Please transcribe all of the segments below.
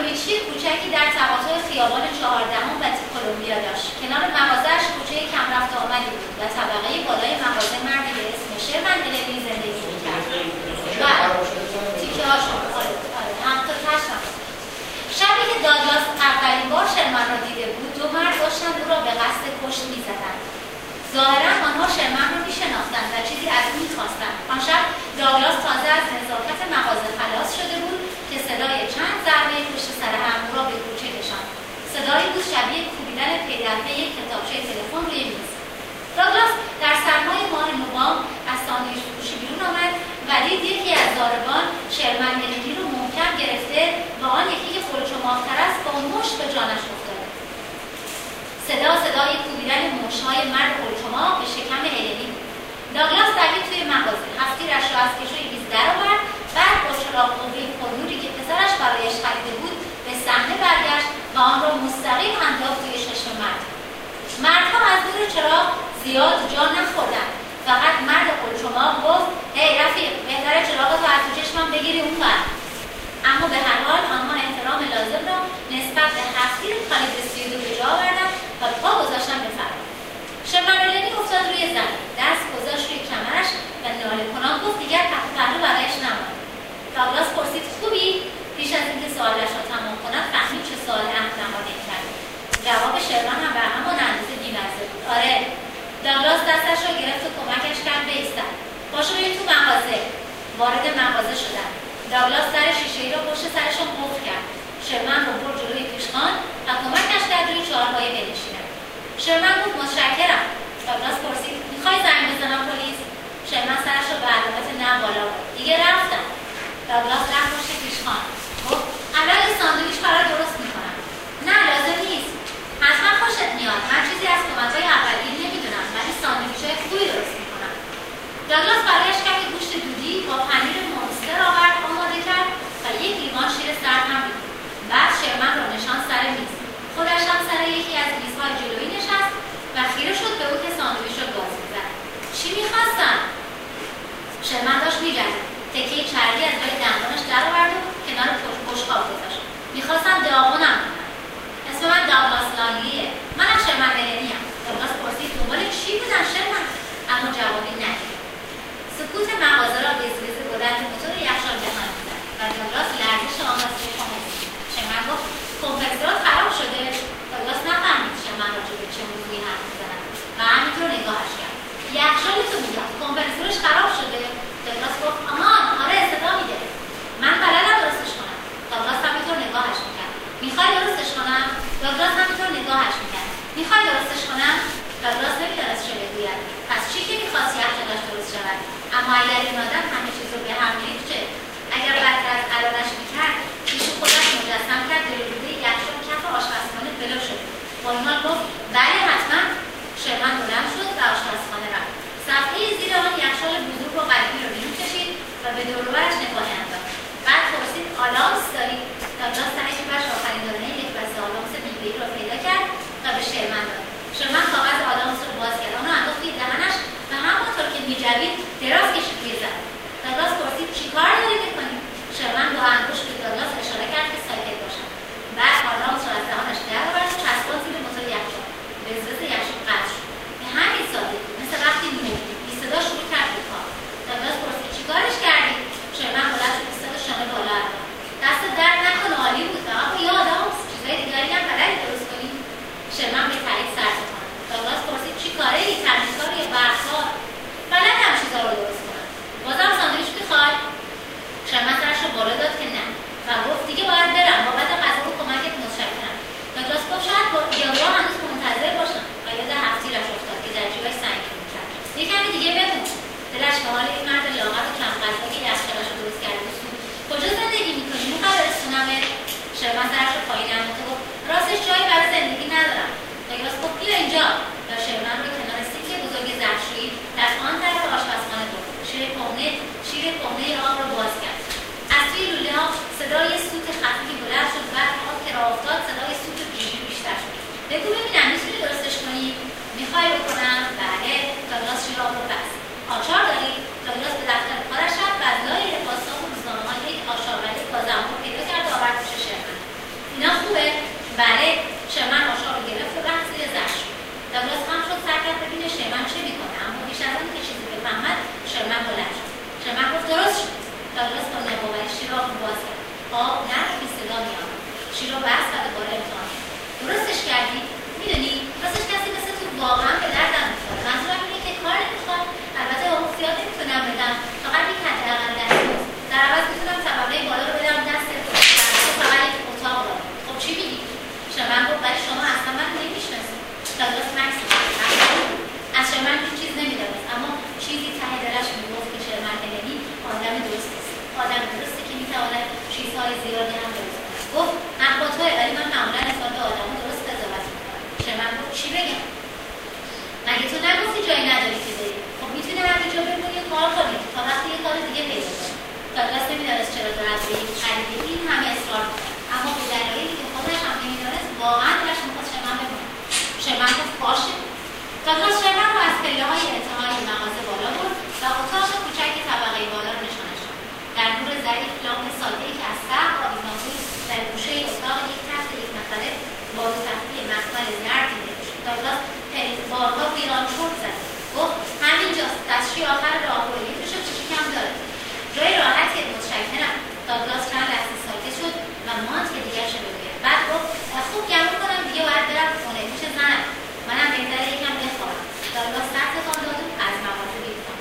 ساندویچی کوچکی در تقاطع خیابان 14 و کلمبیا داشت. کنار مغازه‌اش کوچه کم رفت آمدی بود و طبقه بالای مغازه مردی به اسم شرمن النی زندگی می‌کرد. و تیکه هاشون هم تا تشم. شبی که داگلاس اولین بار شرمن را دیده بود، دو مرد داشتند او را به قصد کشت می‌زدند. ظاهراً آنها شرمن را می‌شناختند و چیزی از او می‌خواستند. آن شب داگلاس تازه از نزاکت مغازه خلاص شده بود که صدای چند ضربه پشت سر هم او را به کوچه کشاند. صدایی بود شبیه کوبیدن پی در پی یک کتابچه تلفن روی میز. داگلاس در سرمای ماه نوامبر از ساندویچ فروشی بیرون آمد و دید یکی از ضاربان شرمن النی رو محکم گرفته و آن یکی که خلوچماغ‌تر است با مشت به جانش افتاده. صدای کوبیدن مشت‌های مرد خلوچماغ به شکم النی بود. داگلاس دوید توی مغازه، هفتیرش را از کشوی میز درآورد، بعد با چراغ قوه پرنوری که پسرش برایش خریده بود به صحنه برگشت و آن را مستقیم انداخت توی چشم مرد. مردها از نور چراغ زیاد جا نخوردند. فقط مرد خلوچماغ گفت: هی رفیق، بهتره چراغتو از تو چشمم بگیری اونور. اما به هر حال آنها احترام لازم را نسبت به هفتیر کالیبر 32 به جا آوردند و پا گذاشتن به فرار. شرمن النی افتاد روی زمین، دست گذاشت روی کمرش و ناله کنان گفت دیگر پهلو برایش نماند. داگلاس پرسید: خوبی؟ پیش از اینکه سوالش را تمام کند فهمید چه سوال احمقانه کرد. جواب شرمن هم به همان اندازه بی‌مزه بود. آره. داگلاس دستش را گرفت و کمکش کرد بایستد. پاشو بریم تو مغازه. وارد مغازه شدند. داگلاس در شیشه‌ای را پشت سرشان قفل کرد. شرمن را برد جلوی پیشخوان و کمکش کرد روی چهارپایه بنشیند. شرمن گفت: متشکرم. داگلاس پرسید: میخوای زنگ بزنم پلیس؟ شرمن سرش را به علامت نه بالا برد. دیگه رفتم. داگلاس رفت پشت پیشخوان. گفت: اول ساندویچ برات درست میکنم. نه لازم نیست. حتما خوشت میاد. من چیزی از کمک‌های اولیه نمیدونم ولی ساندویچ‌های خوبی درست میکنم. داگلاس برایش کمی گوشت دودی با پنیر مونستر آورد آماده کرد و یک لیوان شیر سرد هم ریخت. بعد شرمن را نشان سر میز. خودش هم سر یکی از میزهای جلویی نشست و خیره شد به او که ساندویچ را گاز می‌زد. چی می‌خواستن؟ شرمن داشت می‌جنگید. تکه چربی از روی دندانش درآورد و کنار بشقاب گذاشت. می‌خواستم داغونم کنم. اسم من داگلاس لانگلیه. منم شرمن النی‌ام. داگلاس پرسید: دنبال چی بودن شرمن؟ اما جوابی ندید. سکوت مغازه را وزوز بلند موتور یخچال جهان می‌زد و داگلاس لرزش آن را زیر پا حس کرد. شرمن گفت: کمپرسورات خراب شده. داگلاس نفهمید شرمن راجع به چه موضوعی حرف می‌زند و همینطور نگاهش کرد. یخچالتو میگم، کمپرسورش خراب شده. داگلاس گفت: آهان، آره صدا میده. من بلدم درستش کنم. داگلاس همینطور نگاهش می‌کرد. میخوای درستش کنم؟ داگلاس همینطور نگاهش می‌کرد. میخوای درستش کنم؟ داگلاس نمی‌دانست چه بگوید. پس چی که می‌خواست یخچالش درست شود؟ اما اگر این آدم همه چیز رو به هم ریخت چه؟ اگر بدتر از الانش می‌کرد، پیشو خودش مجسم کرد دلوده یخچال کف آشپزخانه بلو شد. با این حال گفت: بله حتما. شرمن بلند شد و آشپزخانه رفت. صفحه زیر آن یخچال بزرگ و قدیمی رو بیرون کشید و به دور و برش نگاهی انداخت. بعد پرسید: آلانس داری؟ داگلاس ته جیبش آخرین دانه یک بسته آلانس بیبه‌ای را پیدا کرد و به شرمن داد. شرمن کاغذ آلانس رو باز کرد، آن را انداخت توی دهنش و همانطور که می‌جوید دراز کشید روی زمین. داگلاس پرسید: چیکار داری می‌کنی؟ شرمن با انگشت به داگلاس اشاره کرد که ساکت باشد. بعد آلانس را از دهانش درآورد و چسباند زیر موتور یخچال. وزوز یخچال قطع شد. به همین سادگی، مثل وقتی می‌مردی، بی‌صدا شروع کرد به کار. داگلاس پرسید: چیکارش کردی؟ شرمن بلند شد ایستاد و شانه بالا انداخت. دست درد نکنه، عالی بود. فقط با یه آدم چیزای دیگری هم بلدی درست کنی؟ شرمن به تایید سر تکان داد. داگلاس پرسید: چی کاره ای؟ تمیزکار یا برق‌کار؟ بلدم چیزا رو درست کنم. بازم ساندویچ می‌خوای؟ شرمن سرش رو بالا داد که نه و گفت: دیگه باید برم. بابت غذا و کمکت متشکرم. داگلاس گفت: شاید یارو هنوز منتظر باشن و یاد هفتیرش افتاد که در جیبش سنگین می‌کرد. یه کمی دیگه بمون. دلش به حال این مرد لاغر و کم غذا که یخچالش رو درست کرده بود. کجا زندگی می‌کنی؟ می‌خوای برسونمت؟ شرمن سرش رو پایین انداخت و گفت: راستش جایی برای زندگی ندارم. داگلاس گفت: بیا اینجا. و شرمن رو کنار سینک بزرگ ظرفشویی در آن طرف آشپزخانه برد. شیر کهنه آب را باز کرد. از توی لوله‌ها صدای سوت خفیفی بلند شد. بعد آب که راه افتاد صدای سوت بیشتر شد. بگو ببینم می‌تونی درستش کنی؟ می‌خوای بکنم؟ بله. داگلاس شیر آب رو بست. آچار داری؟ داگلاس به دفتر کارش رفت و از لای لباس‌ها و روزنامه‌های یک آشاغلی با زنبور پیدا کرد و آورد پیش شرمن. چراغ رو باز کرد. آب نرفتی صدا میاد. شیلا بس و دوباره امتحان کرد. درستش کردی؟ میدونی راستش کسی مثل تو واقعا به دردم میخوره. منظورم اینه که کار نمیخواد. البته حقوق زیاد نمیتونم بدم. فقط یک حداقل دستمزد. در عوض میتونم طبقه بالا رو بدم دست فقط یک اتاق رو. خب چی میگی؟ شمن گفت ولی شما اصلا من نمیشناسید. داگلاس مکس از شمن هیچ چیز نمیدونست، اما چیزی ته دلش میگفت که شمن هلنی آدم درستی است. آدم درستی که میتواند چیزهای زیادی هم درست کند. گفت حق با توئه، ولی من معمولا نسبت به آدم‌ها درست قضاوت میکنم. شمن گفت چی بگم؟ مگه تو نگفتی جایی نداری که بری؟ خب میتونی همینجا بمونی و کار کنی تا وقتی یه کار دیگه پیدا کنی. داگلاس نمیدانست چرا دارد به یک خرید این همه اصرار میکرد، اما به دلایلی که خودش هم نمیدانست واقعا دلش میخواست شمن بمونه. شمن گفت باشه. داگلاس شمن رو از پله‌های انتهای مغازه بالا برد و اتاق کوچک طبقه بالا رو نشانش داد. در نور ضعیف لامپ ساده‌ای که از سقف آویزان بود در گوشه اتاق یک تخت یک نفره با دو تخته مخمل زرد دیده می‌شد. داگلاس بارها ویران چرت زد. گفت همینجاست، دستشوی آخر راهروی میشه چی کم داره. جای راحتی متشکرم. داگلاس چند لحظه ساکت شد و ماند که دیگرش رو بگوید. بعد گفت خوب گمون کنم دیگه باید برم خونه. میشه زن منم بهتره یکم بخوابم. داگلاس سر تکان داد و از مغازه بیرون.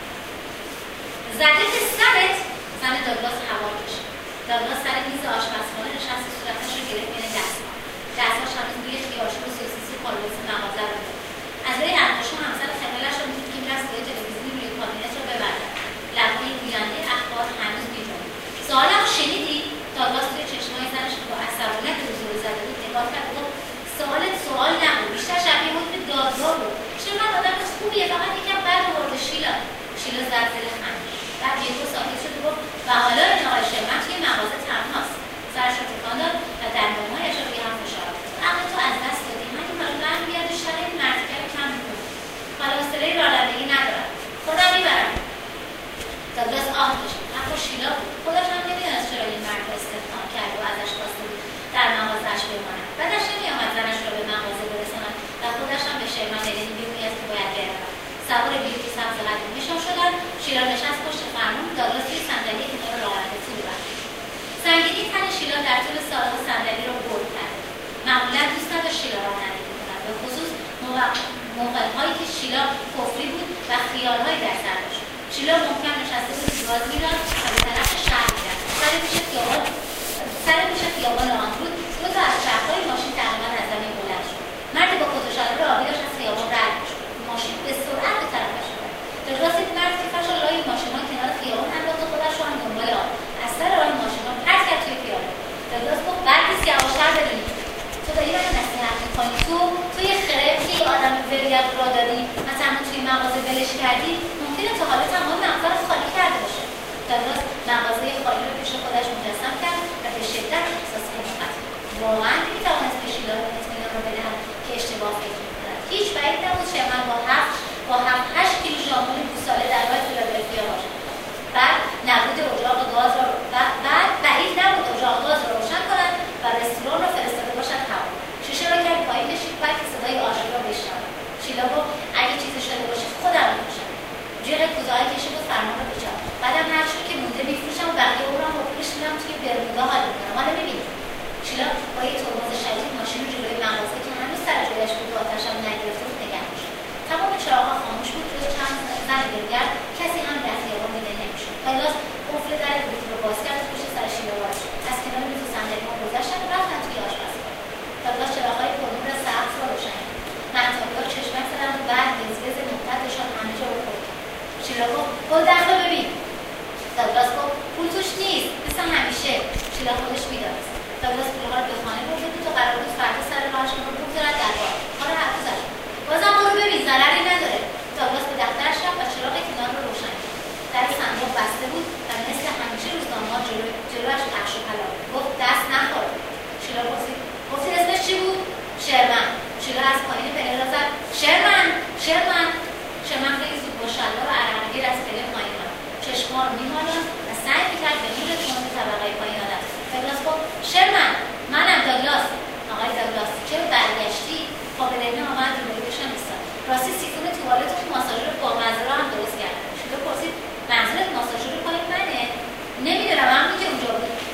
زده که سرت. زن داگلاس هوا کشید. داگلاس سر میز آشپزخانه نشست و صورتش رو گرفت بین دستاش هنوز بوی خیارشور و سوسیسی پالوس مغازه رو داد. از روی انگشت همسر خیالش رو میدید که میرفت صدای تلویزیونی روی کابینت رو ببرد. لبهای گوینده اخبار هنوز بیرون. سوالم شنیدی؟ داگلاس توی چشمای زنش با عصبانیت که حضور زده بود نگاه کرد و گفت سوالت سوال نبود، بیشتر شبیه بود به دادگاه بود. چقدر آدم خوبیه، فقط یکم بد آورده. شیلا زد زیر خنده. بعد یهو ساکت شد و گفت و حالا این آقای شمن توی مغازه تنهاست. سرش رو تکان داد و دندانهایش رو روی هم فشار داد. عقل تو از دست دادی. من که حالا برمیگرد و شرح این مرتکب کم میکنم. حالا حوصله رانندگی ندارم. خودم میبرم. داگلاس آه کشید. اما شیلا بود. خودش هم نمیدونست چرا این مرد رو استخدام کرد و ازش خواسته بود در مغازه‌اش بماند. بعدش نمی‌آمد زنش را به مغازه برساند و خودش هم به شمن هلنی بگوید که باید برود. سوار بیوتی سبز قدیمیشان شدند. شیلا نشست پشت فرمون. داگلاس توی صندلی کنار راننده فرو رفت. سنگینی تن شیلا در طول ساعات صندلی را بولد کرد. معمولا دوست نداشت شیلا رانندگی کند، به خصوص موقع‌هایی که شیلا کفری بود و خیال‌هایی در سر داشت. شیلا محکم نشسته بود گاز می‌داد و به طرف شهر می‌رفت. سر پیش خیابان آنرود دو تا از چرخ‌های ماشین تقریباً از زمین بلند شد. مردی با کت و شلوار آبی داشت از خیابان رد می‌شد. ماشین به سرعت به طرفش رفت. داگلاس دید مرد کیفش را لای ماشین‌ها کنار خیابان انداخت و خودش را هم دنبال آب از سر راه ماشین‌ها پرت کرد توی پیاده. داگلاس گفت بعد نیست یواش‌تر ببینید. تو داری منو نصیحت می‌کنی؟ تو یه خرف که یه آدم وریت را داری مثلا توی مغازه ولش کردی، ممکنه تا حالا تمام مغازه رو خالی کرده باشه. داگلاس مغازه خالی رو پیش خودش مجسم کرد و به شدت احساس حماقت کرد. واقعا نمی‌توانست به شیلا اطمینان را بدهد که اشتباه فکر می‌کند. هیچ بعید نبود شمن با 7-8 کیلو ژامبون گوساله در راه فیلادلفیا باشد. بعد نبود اجاق گاز را روشن کند و رستوران را فرستاده باشد هوا. شیشه را کرد پایین کشید بعد که صدای آژیر را بشنود. شیلا گفت اگه چیزی شده باشه خودم می‌کشم. جیغ کوتاهی کشید و فرمان را بچاپید. بعدم هر چیزی که مونده می‌فروشم و بقیه او را با پولش می‌دم توی برمودا حال می‌کنم. حالا ببینید. شیلا با یه ترمز شدید ماشین رو جلوی مغازه که هنوز سر جایش بود و آتش هم نگرفته بود نگه داشت. تمام چراغ‌ها خاموش بود. جز چند زن دلگرد کسی هم در خیابان دیده نمی‌شد. داگلاس قفل در ورودی رو باز کرد و پشت سر شیلا وارد شد. از کنار میز و صندلی‌ها گذشتند و رفتند توی آشپزخانه. داگلاس چراغ‌های پرنور سقف را روشن کرد. مهتابی‌ها چشمک زدند و بعد گزگز ممتدشان همه جا رو پر کرد. شیلا گفت برو داخل ببین. داگلاس گفت پول توش نیست مثل همیشه. شیلا خودش می‌دانست. داگلاس پول‌ها رو به خانه برده بود و قرار بود فردا سر راهش رو بگذارد در بار. کار حرف‌زد. بازم برو ببین ضرری نداره. داگلاس به دفترش رفت و چراغ کنار رو روشن کرد. در صندوق بسته بود و مثل همیشه روزنامه‌ها جلویش پخش و پلا بود. گفت دست نخور. شیلا پرسید گفتی اسمش چی بود؟ شرمن. شیلا از پایین پله را زد. شرمن. شرمن خیلی زود با شلوار و عرقگیر از پله پایین آمد. چشم‌ها رو می‌مالیدند و سعی می‌کرد به نور تند طبقه پایین آمد. داگلاس گفت شرمن منم داگلاس. آقای داگلاس چرا برگشتی؟ قابلینه آمد روبرویشان ایستاد. راستی سیفون توالت و ماساژور با مزه را هم درست کرد. شیلا پرسید منظورت ماساژور پای منه؟ نمیدونم همونی که اونجا بود.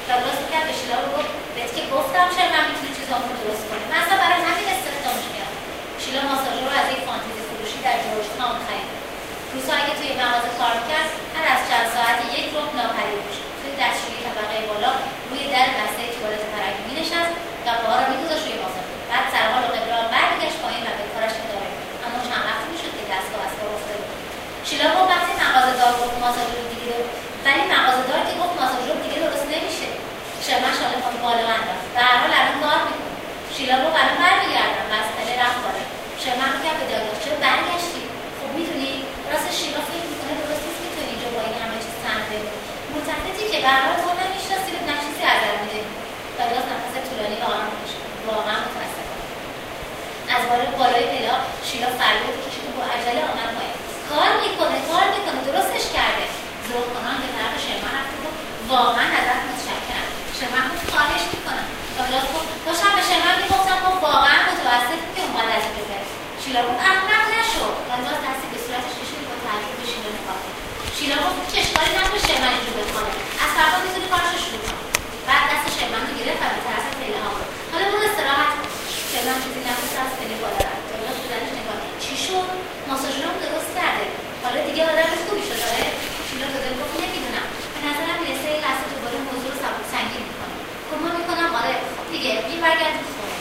شیلا گفت احمق نشو. داگلاس دستی به صورتش کشید با تعجب به شیلا نگاه کرد. شیلا گفت چه اشکالی نداره شرمن اینجور بخوانه، از فردا میتونی کارشو شروع کنی. بعد دست شرمن رو گرفت و به طرف پله ها برد. حالا برو استراحت کن. شرمن چیزی نگفت از پله بالا رفت. داگلاس به درش نگاه کرد. چی شد؟ ماساژورمو درست کرده. حالا دیگه آدم خوبی شده. شیلا دادل گفت نمیدونم. به نظرم میرسه این لحظه دوباره موضوع رو سنگین میکنه. گمان میکنم آره خب دیگه برگردیم خونه.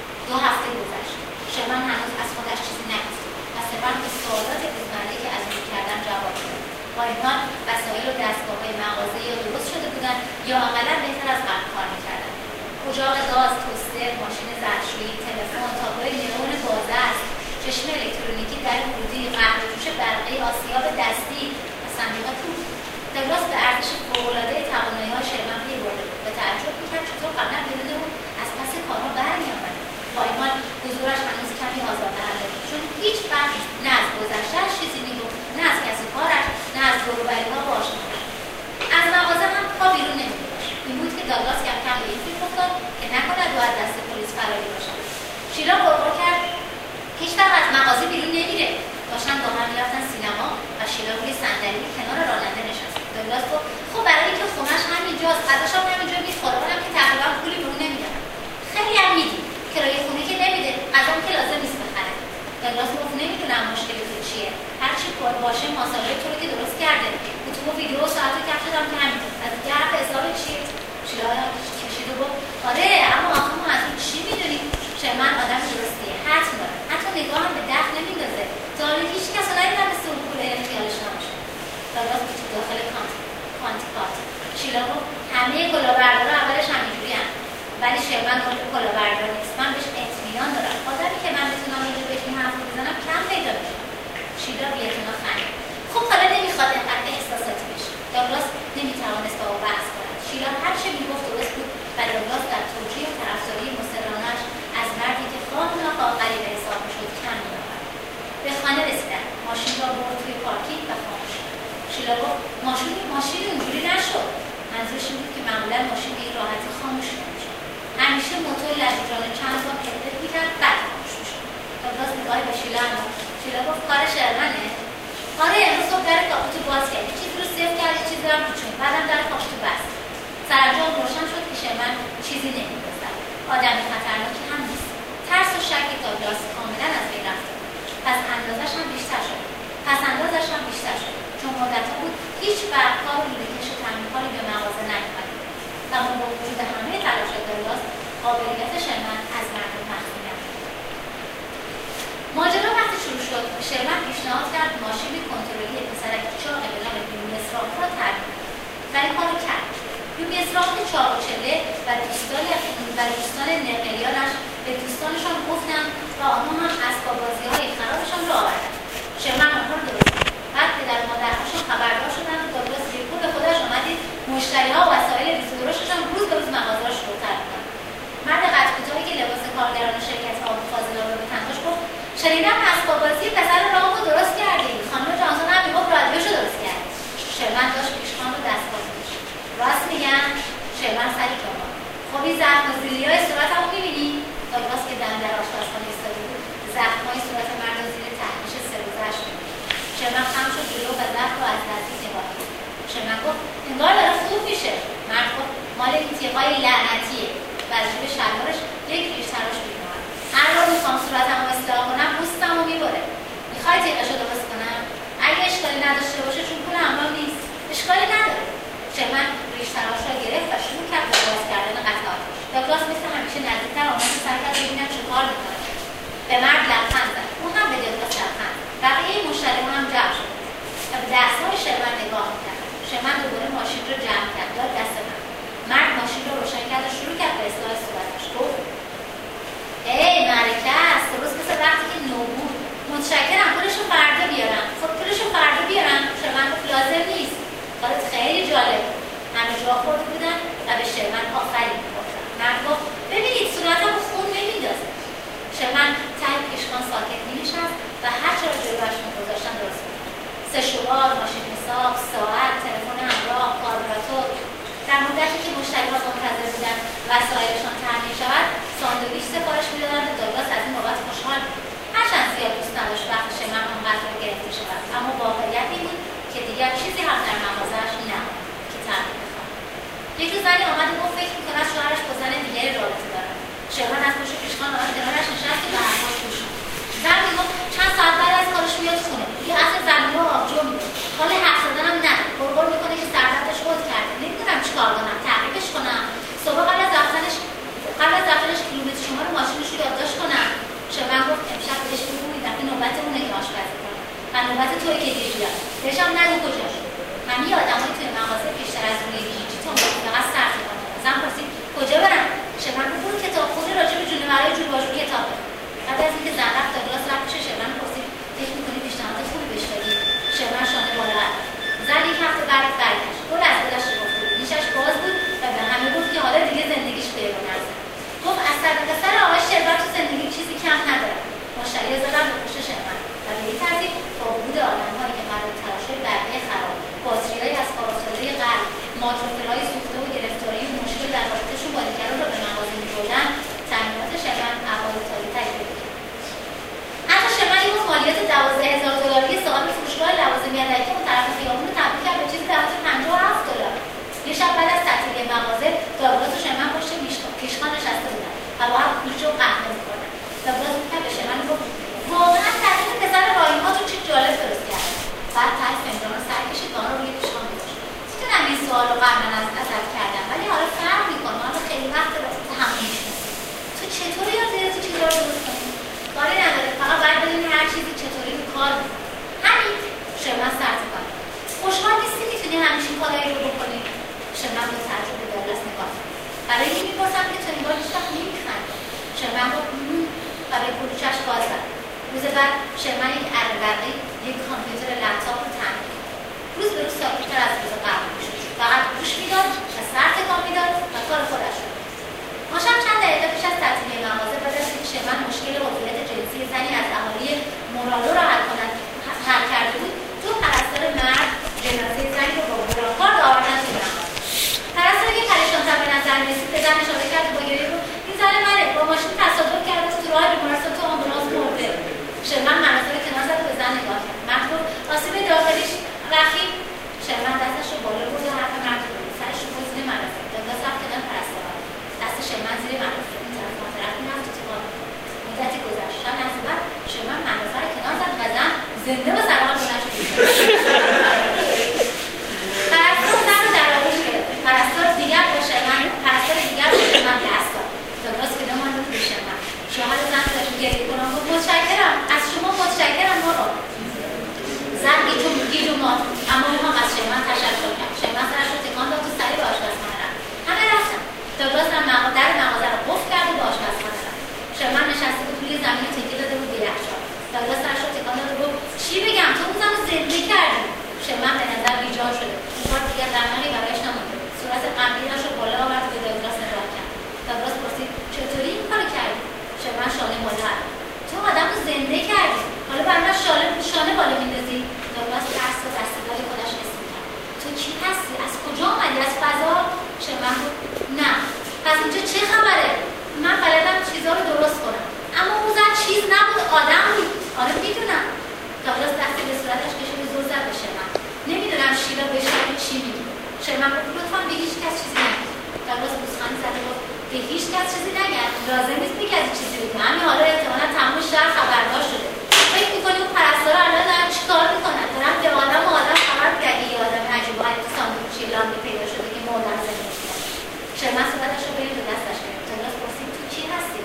2 هفته گذشت. شرمن هنوز از خودش چیزی نگفت و سپس به سوالات روزمره‌ای که از او می‌کردن جواب داد. با این حال وسایل و دستگاه‌های مغازه یا درست شده بودند یا عملاً بهتر از قبل کار می‌کردند. اجاق گاز، توستر، ماشین ظرفشویی، تلفن، تابلوی نئون بازدست، چشم الکترونیکی، در ورودی، قهوه‌جوش برقی، آسیاب دستی و صندوق توپ. داگلاس به ارزش فوق‌العاده توانایی‌های شرمن پی برده بود. به تعجب می‌کرد چطور قبلا بدون او از پس کارها برمی‌آمد. با این حال حضورش هنوز کمی آزاردهنده بود، چون هیچ وقت نه از گذشته‌اش چیزی میگفت، نه از کسی کارش، نه از دوروبری‌ها و آشناهاش. از مغازه هم پا بیرون نمی‌داشت. این بود که داگلاس کم‌کم به این فکر افتاد که نکند او از دست پلیس فراری باشد. شیلا غرغر کرد هیچ وقت از مغازه بیرون نمیره. داشتن با هم می‌رفتن سینما و شیلا روی صندلی کنار راننده نشست. داگلاس گفت خب برای اینکه خونه‌اش همینجاست، غذاش هم همینجا می‌خوره، اونم که تقریبا پولی به اون نمیدن. خیلی هم میدی. کرایه خونه که نمیده، غذام که لازم نیست بخره. داگلاس گفت نمیدونم مشکل تو چیه. هر چی باشه ماساژور تو رو که درست کرده. تو ویدیو و ساعت کف دادم که همینطور. از دیگه حرف حساب چیه؟ شیلا کشید و گفت آره اما آخه ما از اون چی میدونیم؟ شرمن آدم درستیه، حتم داره. حتی نگاه هم به دست نمیندازه. تا هیچ کس ندیدم مثل اون پول خیالش نباشه. داگلاس تو داخل کانتیکات. شیلا گفت همه کلاهبردارا اولش همینجوریان. ولی شرمن کلاهبردار نیست. من بهش اطمینان دارم. آدمی که من بتونم اینجا بهش این حرف بزنم کم پیدا میشه. شیلا بی‌اعتنا خندید. خب حالا نمیخواد اینقدر احساساتی بشه. داگلاس نمیتوانست با او بحث کند. شیلا هر چه میگفت درست بود و داگلاس در توجیه و طرفداری مصرانه‌اش از مردی که خواه ناخواه غریب حساب میشد کم می‌آورد. به خانه رسیدند. ماشین را برد توی پارکینگ و خاموش شد. شیلا گفت ماشین اونجوری نشد. منظورش این بود که معمولا ماشین به این راحتی خاموش نمیشه. همیشه موتور لرزان چند بار پدر میکرد بعد خاموش میشد. داگلاس نگاهی به شیلا انداخت. شیلا گفت کار شرمنه؟ آره امروز صبح در کاپوتو باز کرد. چیزی رو صفر کرد، چیزی رو پیچوند. بعدم در کاپوتو بست. سرانجام روشن شد که شرمن چیزی نمی‌دزدد. آدمی خطرناکی هم نیست. ترس و شک داگلاس کاملا از بین رفته بود. پس اندازش هم بیشتر شد. چون مدت‌ها بود هیچ برق‌کار و لوله‌کش تعمیرکاری به مغازه نیامده بود. اما با وجود همه تلاش داگلاس قابلیت شرمن از مردم تحصیل نبود. ماجرا وقتی شروع شد شرمن پیشنهاد کرد ماشین کنترلی پسرک چاق به نام یومیسراف را تعمیر کند و این کار کرد. یومیسراف چاق و چله و دوستان نقلیانش به دوستانشان گفتند و آنها هم اسباب‌بازی‌های خرابشان را آوردند. شرمن آنها را درست کرد. بعد پدر و مادرهاشون خبردار شدند و داگلاس ریپور به خودش آمدید مشتری‌ها و وسایل ریز و درشتشان روز به روز مغازه را شلوغ‌تر می‌کردند. مرد قد کوتاهی که لباس کارگران شرکت‌ها و فاضلاب را به تن داشت گفت شنیدم اسباب‌بازی پسر راهو درست کردی. خانم جانسون هم میگفت رادیوشو درست کرد. شرمن داشت پیشخوان رو دست‌باز می‌کرد. راست میگن؟ شرمن سری جواب. خب این زخم و زیلی‌های صورتمو می‌بینی؟ داگلاس که در آشپزخانه ایستاده بود زخم‌های صورت مرد زیر ته‌پیش 3 روزه‌اش می‌دید. شرمن خم شد جلو و زخم رو از نزدیک نگاه کرد. شرمن گفت انگار داره خوب میشه. مرد گفت مال این تیغای لعنتیه. و از جیب شلوارش یک ریش تراش بیرون آورد. هر بار میخوام صورتمو اصلاح کنم پوستمو میبره. میخوای تیغشو درست کنم؟ اگه اشکالی نداشته باشه چون پول همراه نیست. اشکالی نداره. شرمن ریش تراش را گرفت و شروع کرد به باز کردن قطعات. داگلاس مثل همیشه نزدیکتر آمد و سعی کرد ببینم چه کار میکنه. به مرد لبخند زد. او هم به داگلاس لبخند. بقیه مشتری‌ها هم جمع شد و به دست‌های شرمن نگاه می‌کرد. شرمن دوباره ماشین رو جمع کرد. داد دست من. مرد ماشین رو روشن کرد و شروع کرد به اصلاح صورتش. گفت ای معرکه است. درست مثل وقتی که نو بود. متشکرم پولشو فردا بیارم. خب پولشو فردا بیارم. شرمن گفت لازم نیست. کارت خیلی جالب. همه جا خورده بودن و به کجا برم؟ شمن رو برو کتابخونه راجع به جونورای جورباجور کتاب بخون. بعد از اینکه زن رفت داگلاس رفت پیش شمن پرسید فکر می‌کنی پیشنهاد خوبی بهش دادی؟ شمن شانه بالا کرد. زن یک هفته بعد برگشت. گل از دلش گفته بود. نیشش باز بود و به همه گفت که حالا دیگه زندگیش پیدا نرسه. گفت از سر به سر آقای شربت تو زندگی چیزی کم نداره. مشتری زدن به پشت شمن و به این ترتیب با وجود آدم‌هایی که برای تلاش‌های برقی خراب، باتری‌های از پاراسولای قلب، ماتروفل‌های سوخته و گرفتاری و مشکل در رابطه‌شون با دیگران را به مغازه می‌بردن، تأمینات شمن عوایدتایی پیدا کرد. حتی شمن یک مالیات $12,000 صاحب فروشگاه لوازم یدکی اون طرف خیابون رو تبدیل کرد به چیزی در حد $57. یه شب بعد از تعطیلی مغازه، داگلاس و شمن پشت پیشخوان نشسته بودن و با هم کلوچه و قهوه می‌خوردن. داگلاس می‌گفت به شمن گفت واقعاً تعطیل پسر رایما تو چی جالب درست کرد. بعد ته فنجان رو سر کشید و آن رو روی پیشخوان گذاشت. می‌دونم این سوال رو قبلا ازت کردم ولی حالا فرق می‌کنه. حالا خیلی وقت همه می‌شناسی. تو چطوری یاد گرفتی چیزا رو درست کنی؟ کاری نداره، فقط باید بدونی هر چیزی چطوری رو کار می‌کنه. همین. شمن سر تکان داد. خوشحال نیستی می‌تونی همچین کارایی رو بکنی؟ شمن با تعجب به داگلاس نگاه کرد. برای این می‌پرسم که تو انگار هیچ‌وقت نمی‌خندی. شمن گفت و به کلوچه‌اش باز زد. روز بعد شمن یک اره‌برقی یک کامپیوتر لپتاپ رو تعمیر کرد. روز به روز ساکت‌تر از روز قبل می‌شد. فقط گوش می‌داد و سر تکان می‌داد و کار خودش رو می‌کرد. ما شب چند دقیقه پیش از تعطیلی مغازه بعد از اینکه شمن مشکل عضویت جنسی زنی از اهالی مورالو را حل کرده بود، دو پرستار مرد جنازه زنی رو با براکارد آوردن توی مغازه. پرستار که پریشان‌تر به نظر می‌رسید به زن اشاره کرد و با گریه گفت این زن منه، با ماشین تصادف کرده تو راه بیمارستان تو آمبولانس مرده. شمن مناظر رو کنار زد و به زن نگاه کرد. مرد گفت آسیب داخلیش رفیق. شمن دستش رو بالا برد و حرف مرد رو برد. سرش رو برد زیر مناظر. داگلاس رفت کنار پرستار. دست شمن زیر مناظر این طرف آن طرف می‌رفت و تکان می‌خورد. مدتی گذشت. چند لحظه بعد شمن مناظر رو کنار زد و زن زنده با سلام بلند شد. پرستار زن رو در آغوش گرفت. پرستار دیگر با شمن دست داد. داگلاس که نمانده توی شمن. شوهر زن داشت گریه کنم گفت متشکرم از شما، متشکرم مارا. زن گیج و مات اما هم از شمن تشکر کرد. شمن سرش رو تکان داد و سریع به آشپزخانه رفت. همه رفتن. داگلاس هم در مغازه رو قفل کرد و به آشپزخانه رفت. شمن نشسته بود روی زمین تکیه داده بود به یخچال. داگلاس سرش رو تکان داد و گفت چی بگم تو اون زنو زنده کردی. شمن به نظر بیجار شده. این بار دیگر رمقی برایش نمونده. صورت غمگینش رو بالا آورد و به داگلاس نگاه کرد. داگلاس پرسید چطوری این کارو کردی؟ شمن شانه بالا کرد. تو آدم رو زنده کردی. حالا برای من شانه بالا میندازی؟ داگلاس ترس و در صدای خودش اسم کرد. تو کی هستی؟ از کجا اومدی؟ از فضا؟ شمن گفت نه. پس اینجا چه خبره؟ من بلدم چیزا رو درست کنم. اما اون زن چیز نبود، آدم بود. آره میدونم. داگلاس دستی به صورتش کشید و زل زد به شمن. نمیدونم شیلا به شما چی میگه. شمن گفت لطفاً به هیچ کس چیزی نگید. داگلاس بوسخندی زد و گفت به هیچ کس چیزی نگید. لازم نیست به کسی چیزی بگی. همین حالا احتمالاً تمام شهر خبردار شده. فکر می‌کنی اون پرستارا الان دارن چیکار می‌کنن؟ دارن به آدم خبر می‌دن یه آدم عجیبه تو ساندویچ لامپی پیدا شده که مردن زندگی کرد. شمن صورتش رو برید و دستش گرفت. داگلاس پرسید تو کی هستی؟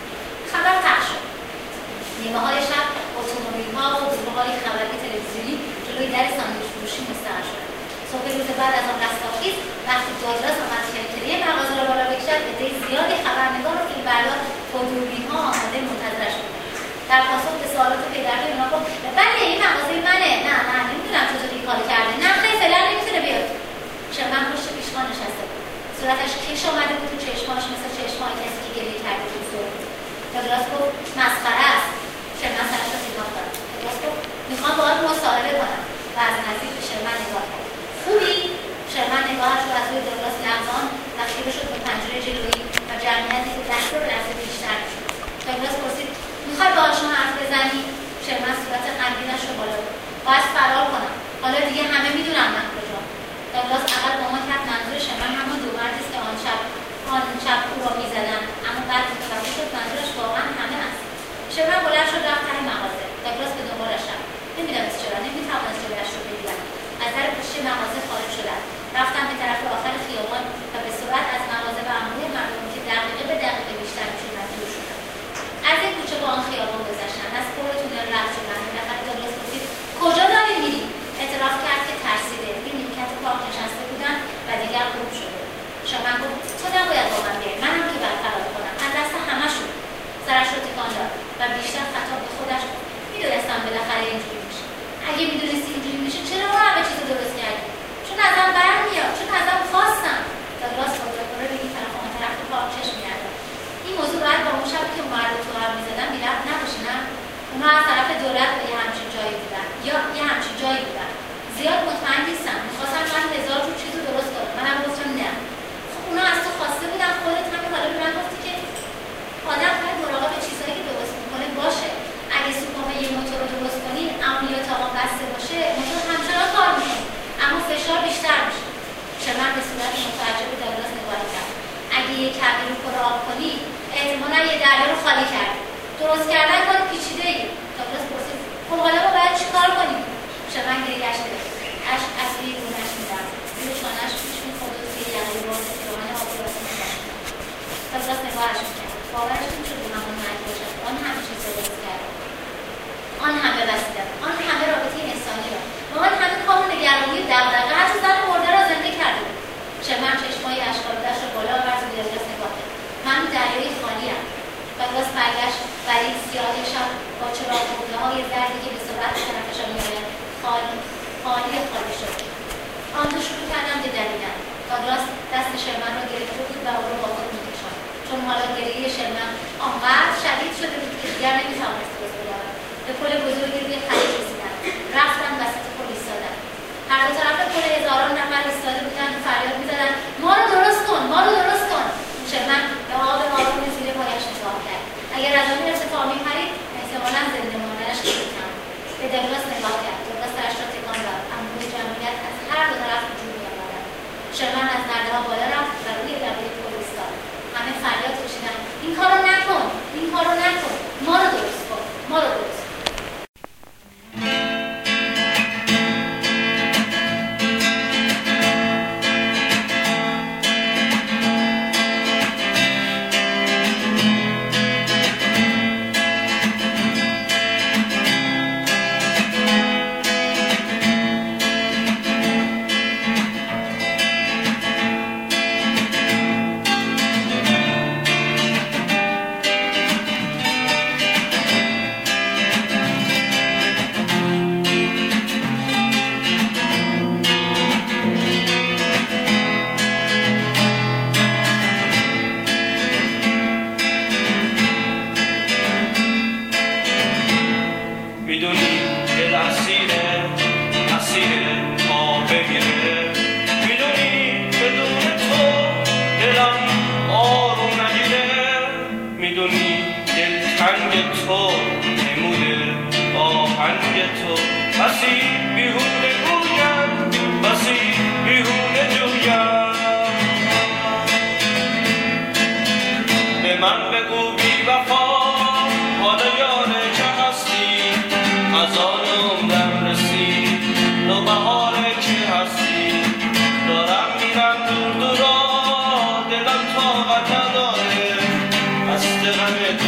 خبر پخش شد. نیمه‌های شب اتومبیل‌ها و گروه‌های خبری تلویزیونی جلوی در ساندویچ فروشی مستقر شدند. صبح روز بعد از آن رستاخیز وقتی داگلاس آمد کرکری مغازه را بالا بکشد عده زیادی خبرنگار و فیلمبردار با دوربین‌ها آماده منتظرش بودند. در پاسخ به سوالات پیدرپی اونا گفت بله این مغازه منه. نه نمیدونم چطوری کار کرده. نه خیلی فعلا نمیتونه بیاد. شمن پشت پیشخوان نشسته بود. صورتش کش آمده بود و چشم‌هاش مثل چشم‌های کسی که گریه کرده بود سرخ بود. داگلاس گفت مسخره است. شمن سرش رو تکان داد. داگلاس گفت میخوام باهات مصاحبه کنم و از نزدیک به شمن نگاه کرد. خوبی؟ شمن نگاهش رو از روی داگلاس لغزاند و خیره شد به پنجره جلویی و جمعیتی که لحظه به لحظه بیشتر می‌شد. داگلاس پرسید میخوای باهاشون حرف بزنی؟ شمن صورت غمگینش رو بالا برد. باید فرار کنم. حالا دیگه همه میدونن من کجام. داگلاس عقل گمان کرد منظور شمن همون دو مردی است که آن شب او را میزدن، اما بعد متوجه شد منظورش واقعا همه است. شمن بلند شد رفت ته مغازه. داگلاس به دنبالش رفت. نمیدانست چرا نمیتوانست جلویش رو بگیرد. از در پشتی مغازه خارج شدند. رفتند به طرف آخر خیابان و به سرعت از مغازه و انبوه مردمی که دقیقه به دقیقه بیشتر می‌شدند دور شدند. از این کوچه با آن خیابان گذشتند. از پل تونل رد شدند. بالاخره داگلاس پرسید کجا داری میری؟ اعتراف کرد که ترسیده. روی نیمکت پارک نشسته بودند اونا از طرف دولت به یه همچین جایی بودن یا یه همچین جایی بودن. زیاد مطمئن نیستم، میخواستم من 1000 جور چیزو درست کنم. منم گفتم نه. خب اونا از تو خواسته بودن، خودت هم حالا به من گفتی که آدم باید مراقب چیزایی که درست میکنه باشه. اگه سوپر یه موتور رو درست کنی، عملیات آقا بسته باشه، موتور همچنان کار میکنه، اما فشار بیشتر میشه. من به صورت متعجب داگلاس نگاه کرد. اگه یه کبیر رو پر آب کنی، احتمالاً یه دریا رو خالی کردی. درست کردن کار پیچیده‌ای. داگلاس پرسید خب حالا ما باید چیکار کنیم؟ من گریه‌اش گرفت. اشک از روی گونه‌اش می‌رفت. زیر چانه‌اش پیش می‌خورد و توی یقه باز پیراهن آبی واسه می‌کشید. داگلاس نگاهش می‌کرد. باورش نمی‌شد که همون مرد باشد. آن همه چیز درست کرد. آن همه وسیله، آن همه رابطه انسانی را، و آن همه کار و نگرانی و دغدغه، حتی زن مرده را زنده کرده بود. شرمن چشمای اشک‌آلوده‌اش را بالا آورد و به داگلاس نگاه کرد. من دریای خالیم. داگلاس برگشت و این سیاه شب با چراغ‌های زردی که به سرعت طرفشان می‌آید خالی شد. آن دو شروع کردند به دویدن. داگلاس دست شرمن را گرفته بود و او را با خود می‌کشاند، چون حالا گریه شرمن آنقدر شدید شده بود که دیگر نمی‌توانست باز بدارد. به پل بزرگی روی خلیج رسیدند. رفتند وسط پل ایستادند. هر دو طرف پل هزاران نفر ایستاده بودند و فریاد می‌زدند ما رو درست کن، ما رو درست کن. شرمن به آب آروم زیر پایش نگاه کرد. اگر از آن ارتفاع می‌پرید احتمالاً زنده ماندنش خیلی کم بود. به داگلاس نگاه کرد. داگلاس سرش را تکان داد، اما به جمعیت از هر دو طرف هجوم می‌آوردند. شرمن از نرده‌ها بالا رفت و روی لبه پل ایستاد. همه فریاد کشیدند این کارو نکن، این کارو نکن، ما رو درست کن، ما رو درست کن. طاقت نداره از دلم